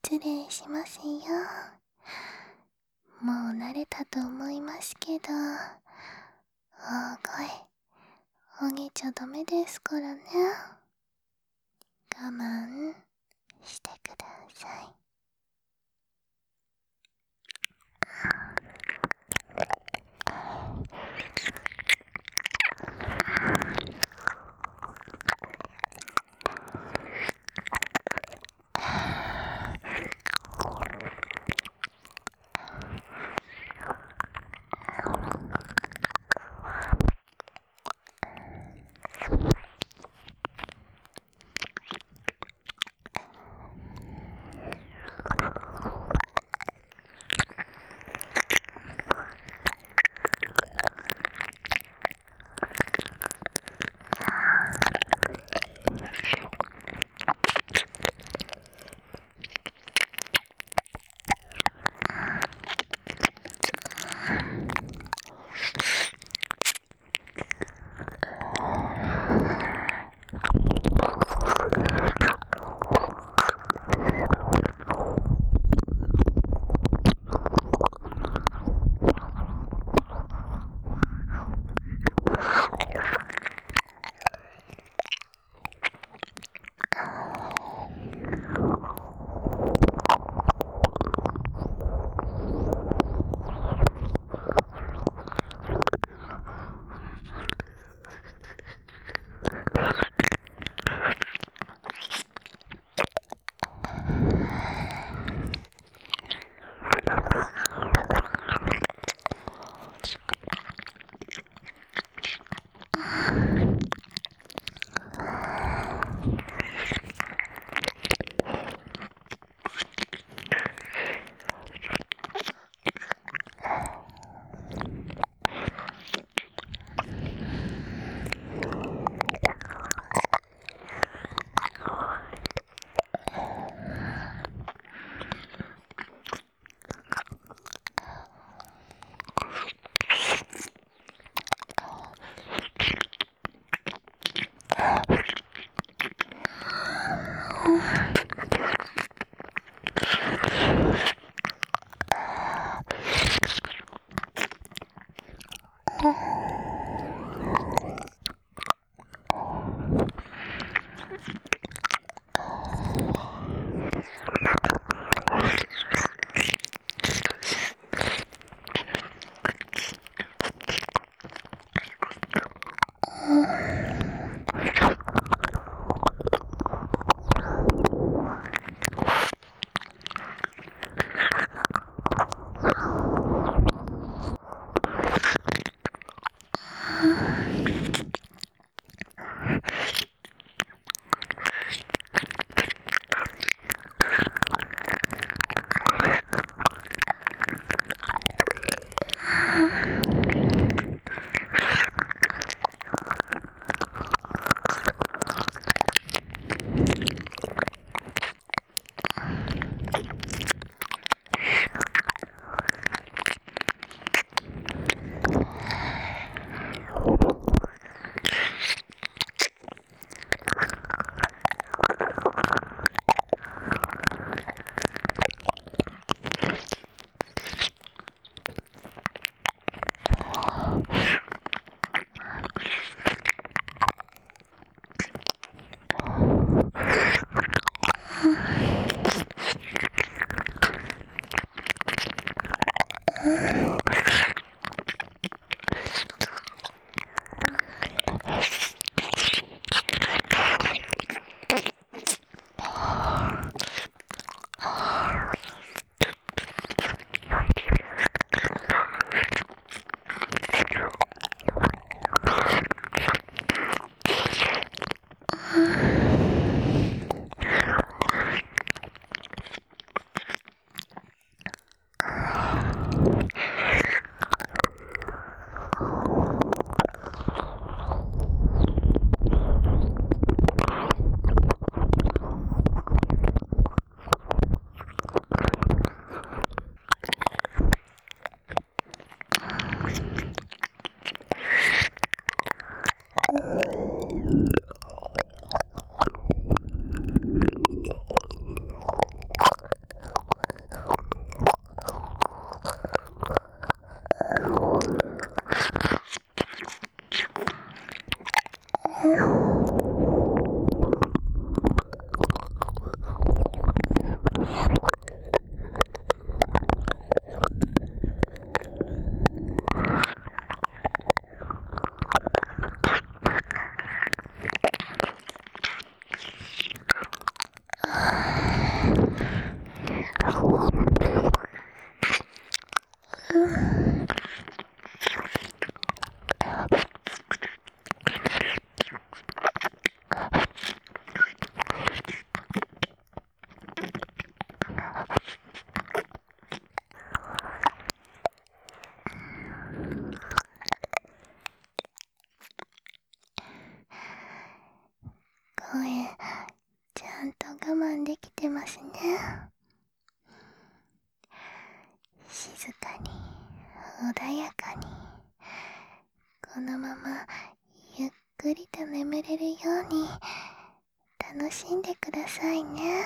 失礼しますよ。もう慣れたと思いますけど、大声上げちゃダメですからね。我慢してください。 慢できてますね。静かに穏やかに、このままゆっくりと眠れるように楽しんでくださいね。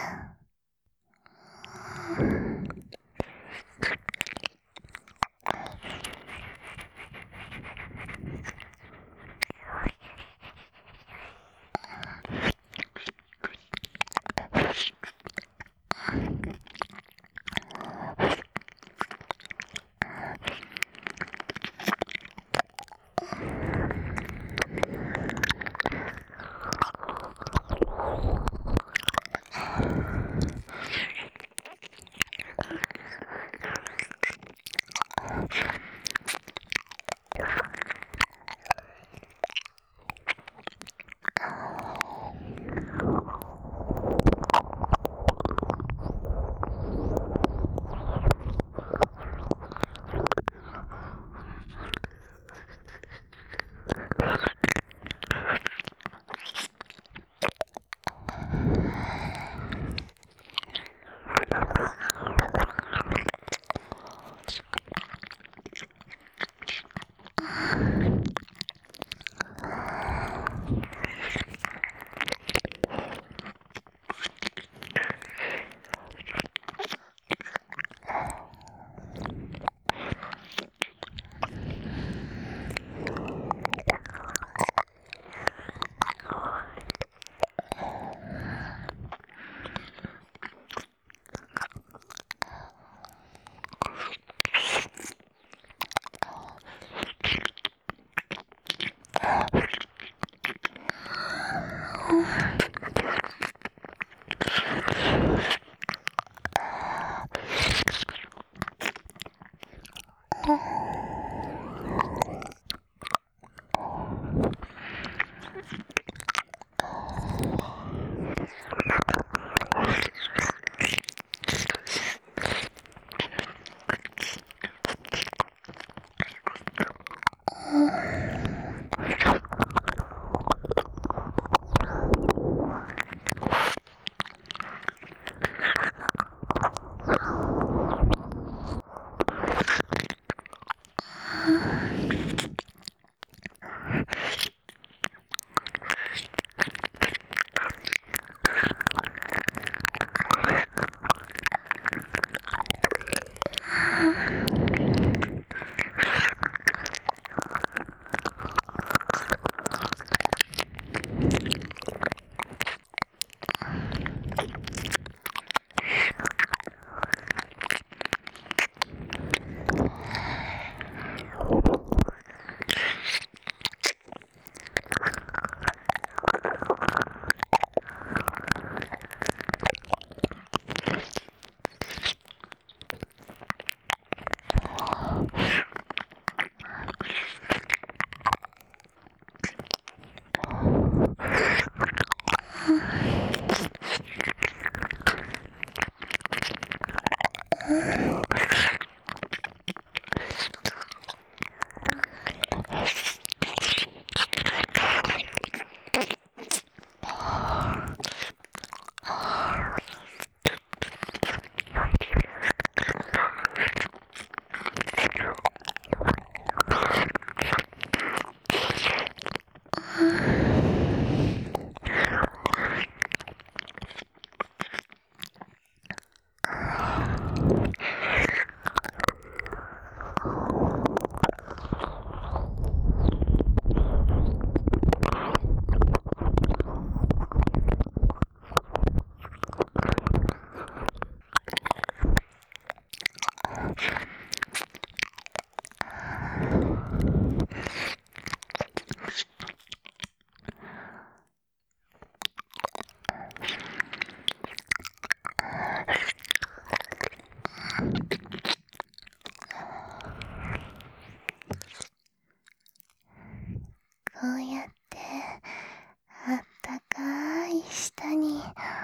こうやってあったかい舌に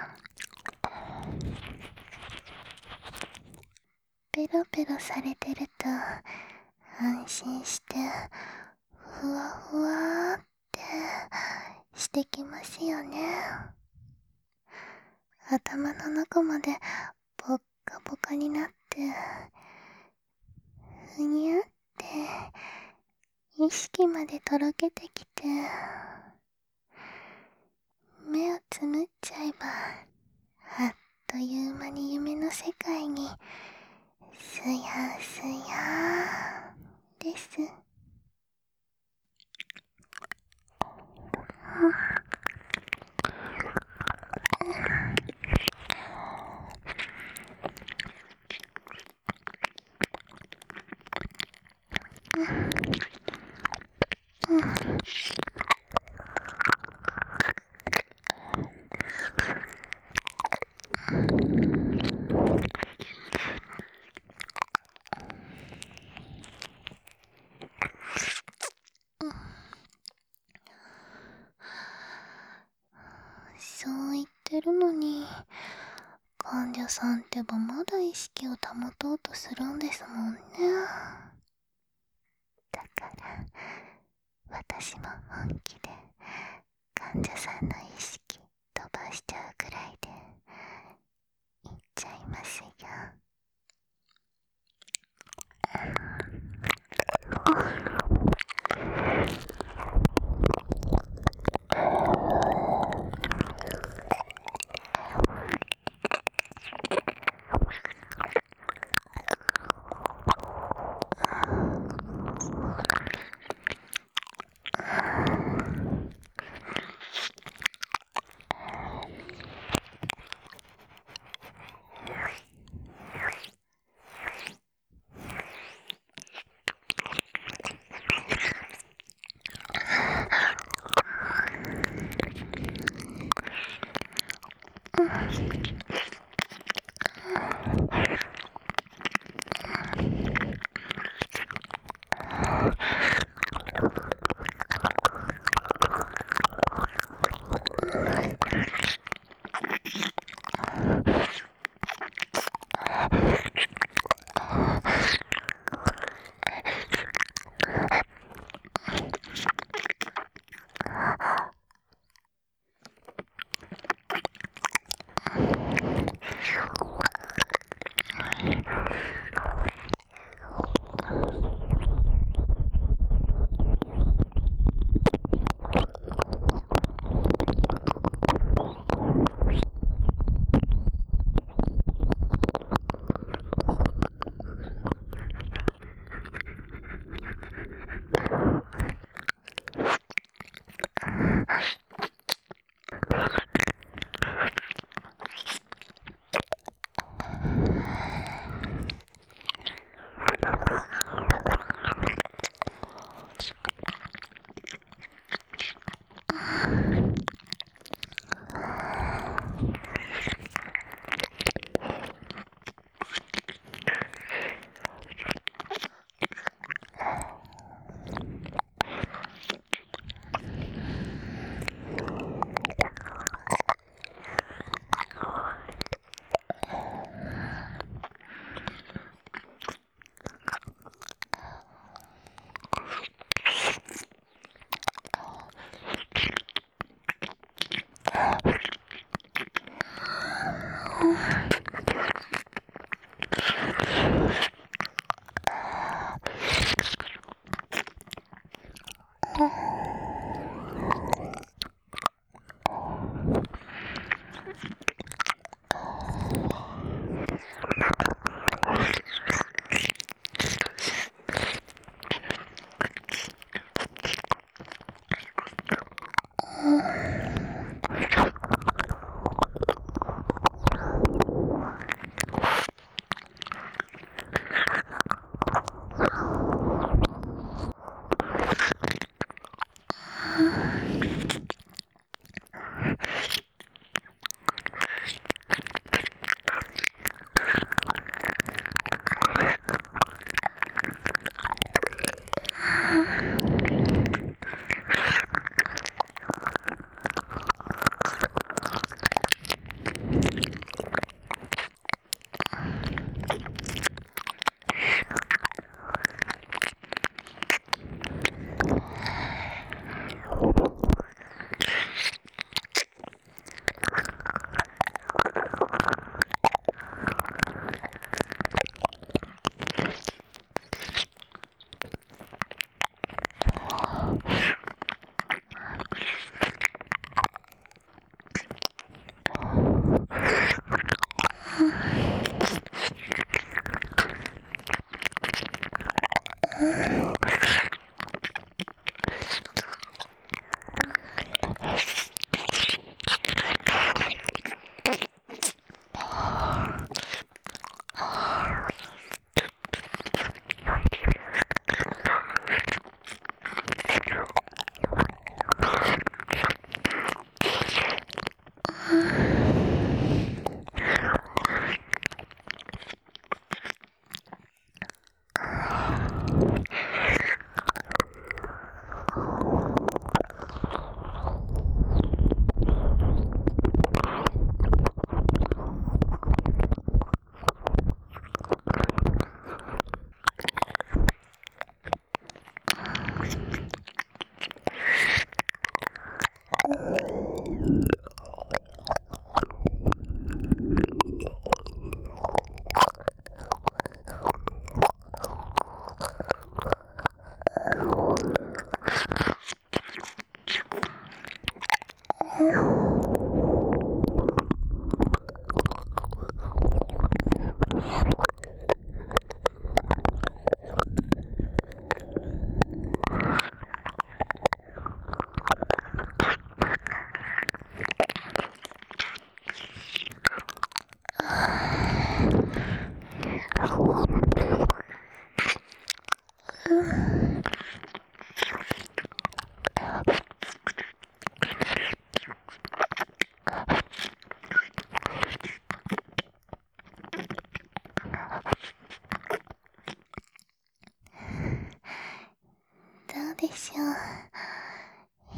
ペロペロされてると安心してふわふわってしてきますよね。 頭の中までポッカポカになって、ふにゃって意識までとろけてきて、目をつむっちゃえばあっという間に夢の世界にすやすやです。そう言ってるのに、患者さんってばまだ意識を保とうとするんですもんね。だから私も本気で患者さんの意識飛ばしちゃうくらいで言っちゃいますよ。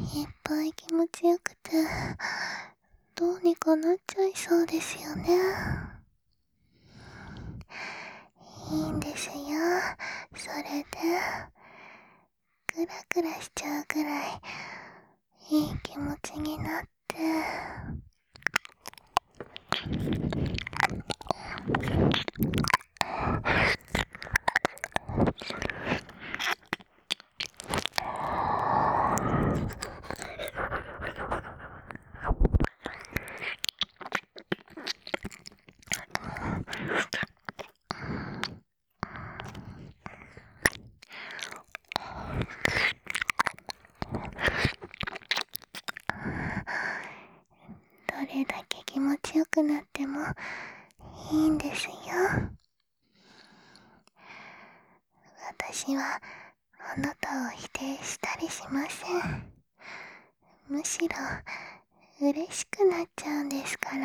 いっぱい気持ちよくて、どうにかなっちゃいそうですよね。いいんですよ、それで。クラクラしちゃうくらいいい気持ちになって。どれだけ気持ちよくなってもいいんですよ。私はあなたを否定したりしません。むしろ嬉しくなっちゃうんですから。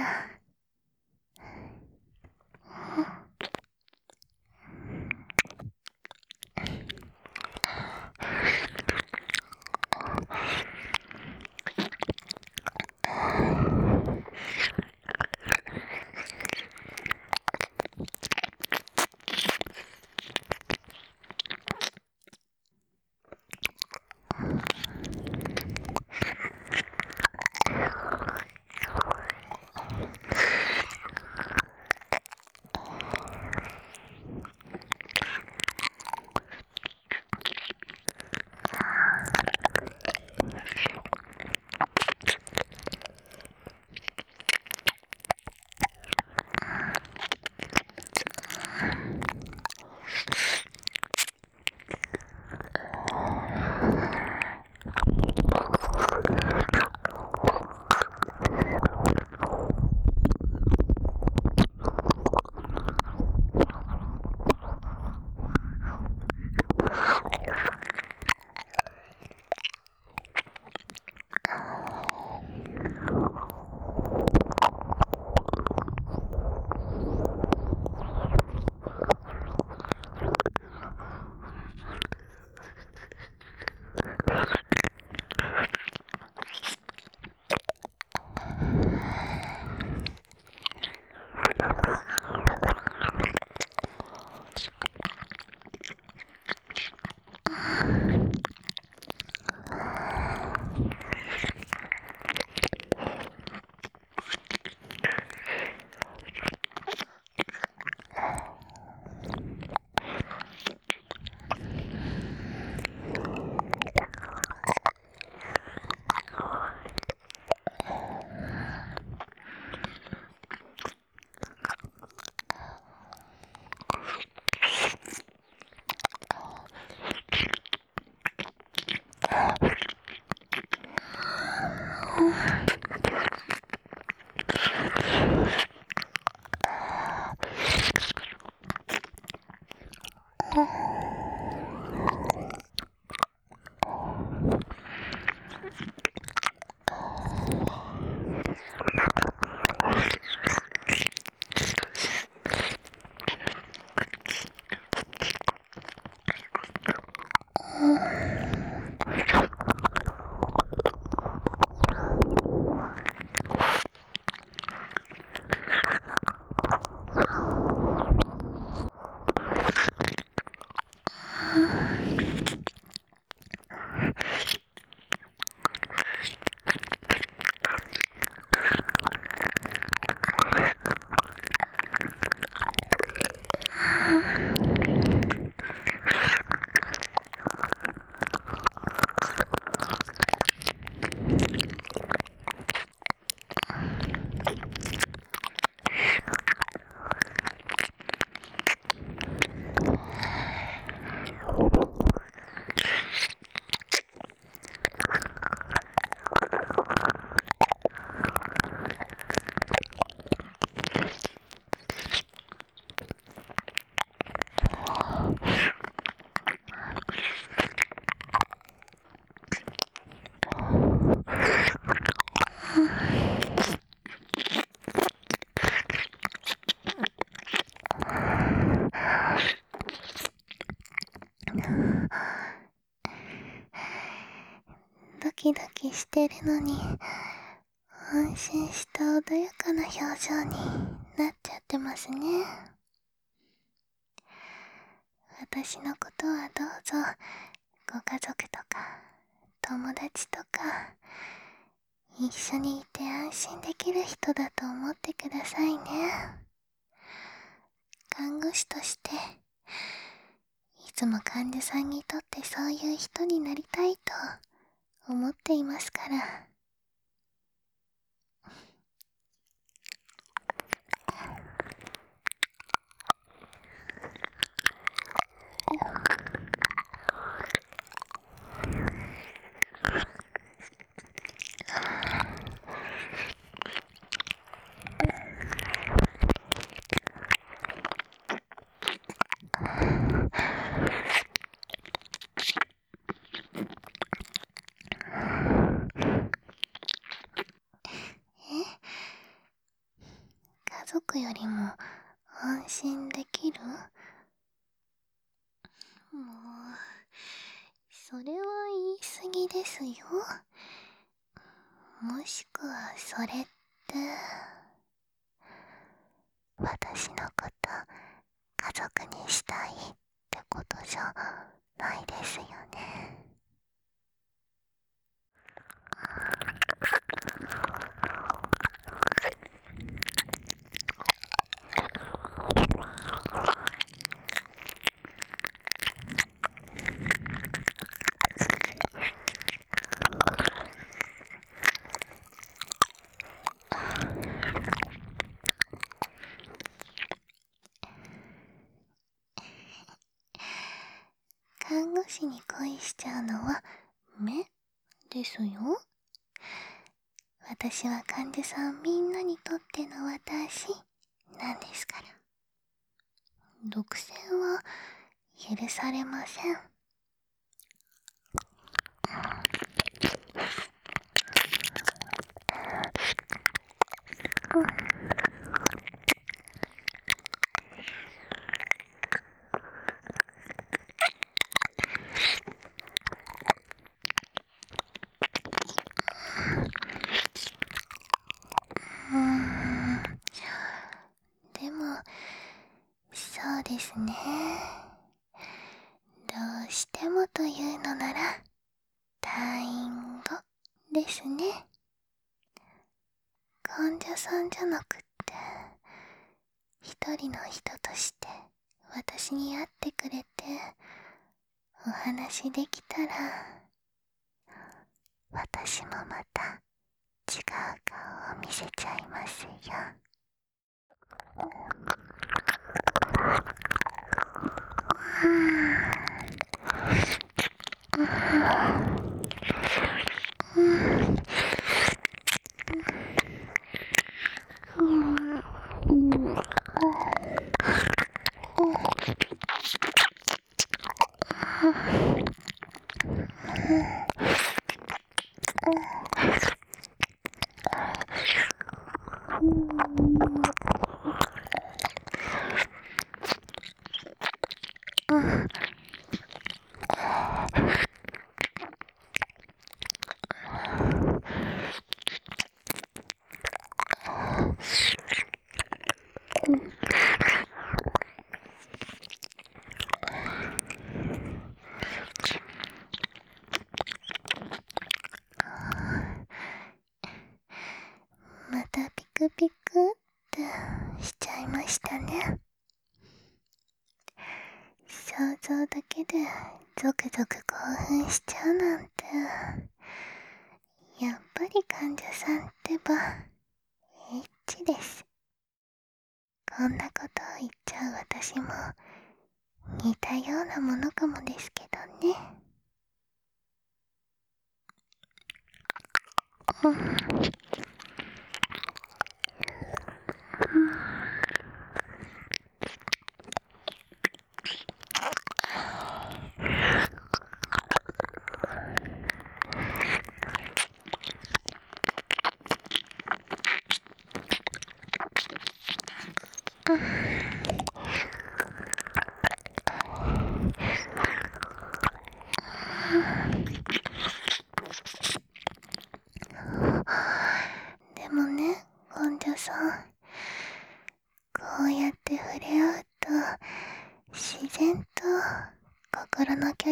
キドキしてるのに、安心した穏やかな表情になっちゃってますね。私のことはどうぞ、ご家族とか友達とか一緒にいて安心できる人だと思ってくださいね。看護師としていつも患者さんにとってそういう人になりたいと思っていますから。家族よりも安心できる？もう、それは言い過ぎですよ。もしくはそれって、私のこと家族にしたいってことじゃないですよね。看護師に恋しちゃうのは目ですよ。私は患者さんみんなにとっての私なんですから。独占は許されません。でも、そうですね。どうしてもというのなら、退院後ですね。患者さんじゃなくって、一人の人として私に会ってくれて、お話できたら、私もまた違う顔を見せちゃいますよ。またピクピクってしちゃいましたね。想像だけでゾクゾク興奮しちゃうなんて、やっぱり患者さんってばエッチです。こんなことを言っちゃう私も似たようなものかもですけどね。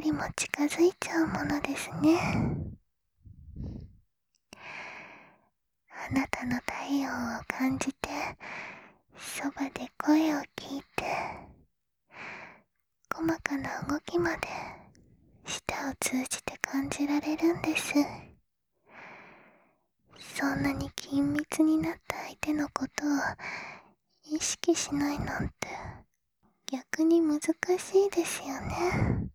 りも近づいちゃうものですね。あなたの体温を感じて、そばで声を聞いて、細かな動きまで舌を通じて感じられるんです。そんなに緊密になった相手のことを意識しないなんて逆に難しいですよね。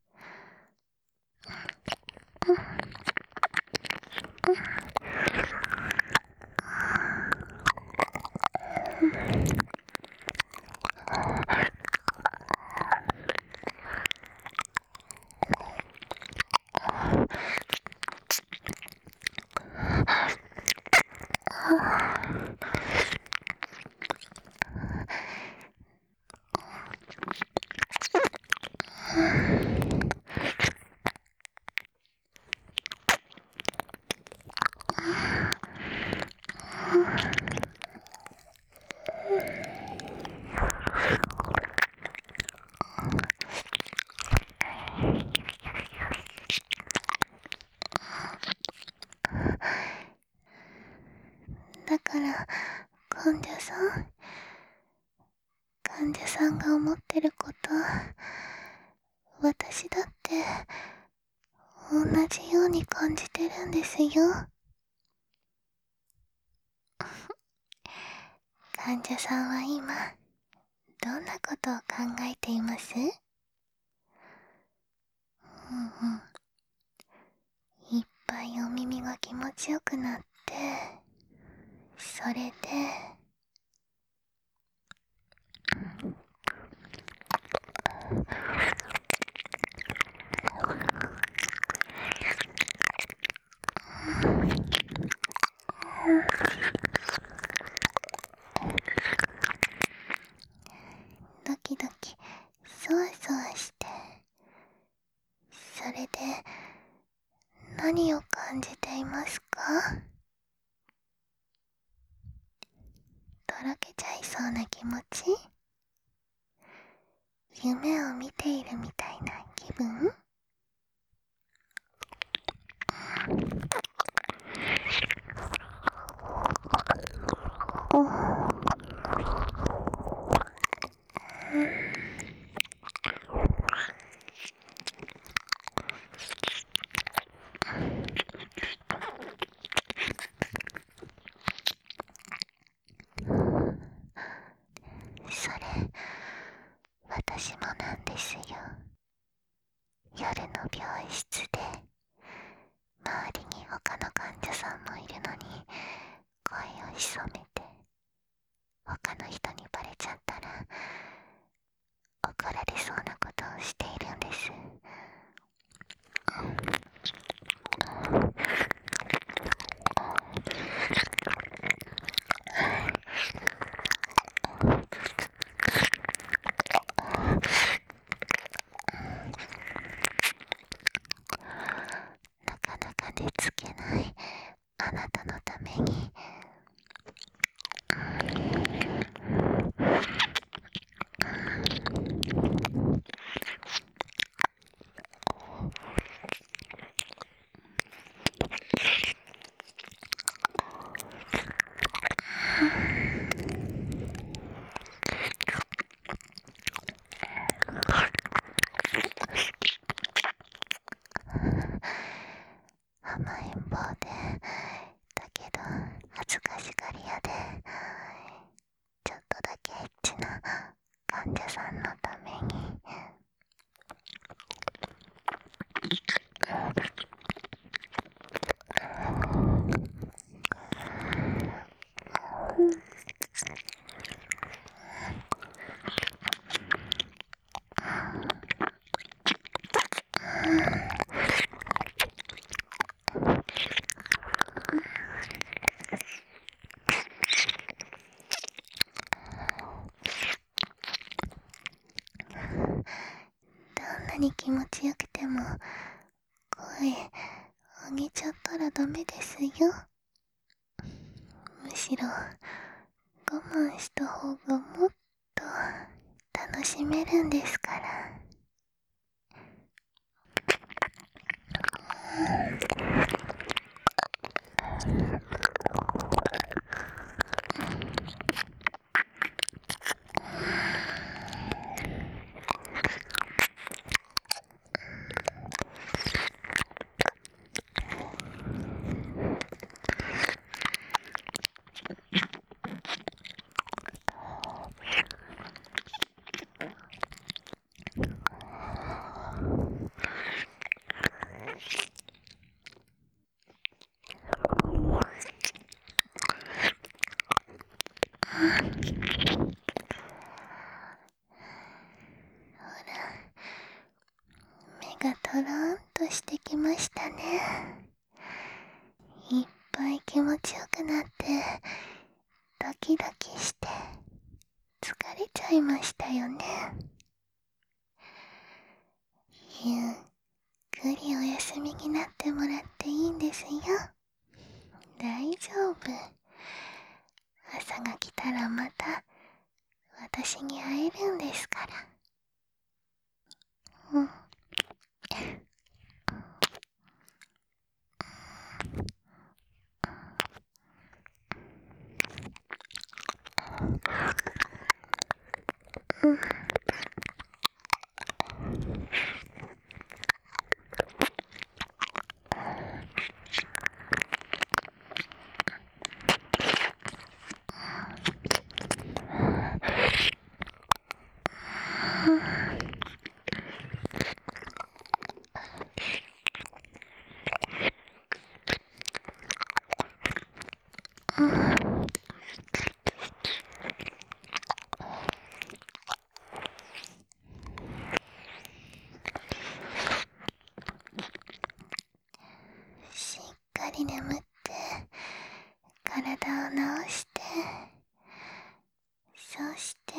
だから患者さんが思ってること、私だって同じように感じてるんですよ。患者さんは今どんなことを考えています？いっぱいお耳が気持ちよくなって、それでドキドキそわそわして、それで何を感じていますか？とろけちゃいそうな気持ち？夢を見ているみたいな気分？それ、私もなんですよ。夜の病室で周りに他の患者さんもいるのに声を潜めて、他の人にバレちゃったら怒られそうなことをしているんです。なかなか寝つけないあなたのために、甘えん坊で、だけど恥ずかしがり屋で、ちょっとだけエッチな患者さんのために。どんなに気持ちよくても声上げちゃったらダメですよ。むしろ我慢した方がもっと楽しめるんですから。 してきましたね。いっぱい気持ちよくなってドキドキして疲れちゃいましたよね。ゆっくりお休みになってもらっていいんですよ。大丈夫。朝が来たらまた私に会えるんですから。うん。うん。しっかり眠って体を治して、そして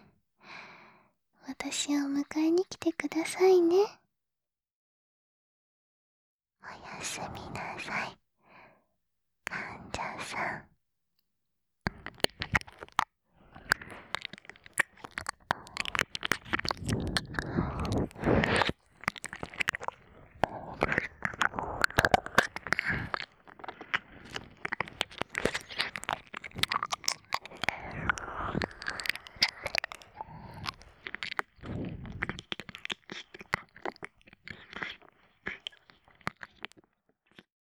私を迎えに来てくださいね。おやすみなさい、患者さん。